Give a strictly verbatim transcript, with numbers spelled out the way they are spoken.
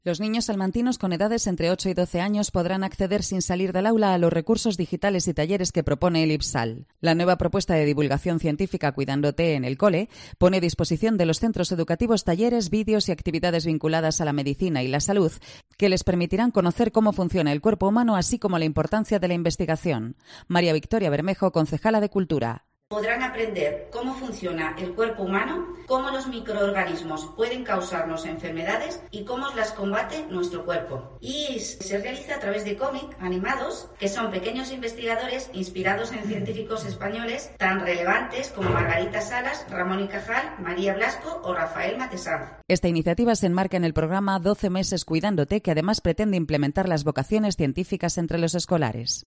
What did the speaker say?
Los niños salmantinos con edades entre ocho y doce años podrán acceder sin salir del aula a los recursos digitales y talleres que propone el IPSAL. La nueva propuesta de divulgación científica Cuidándote en el cole pone a disposición de los centros educativos talleres, vídeos y actividades vinculadas a la medicina y la salud que les permitirán conocer cómo funciona el cuerpo humano, así como la importancia de la investigación. María Victoria Bermejo, concejala de Cultura. Podrán aprender cómo funciona el cuerpo humano, cómo los microorganismos pueden causarnos enfermedades y cómo las combate nuestro cuerpo. Y se realiza a través de cómics animados, que son pequeños investigadores inspirados en científicos españoles tan relevantes como Margarita Salas, Ramón y Cajal, María Blasco o Rafael Matesanz. Esta iniciativa se enmarca en el programa doce meses Cuidándote, que además pretende implementar las vocaciones científicas entre los escolares.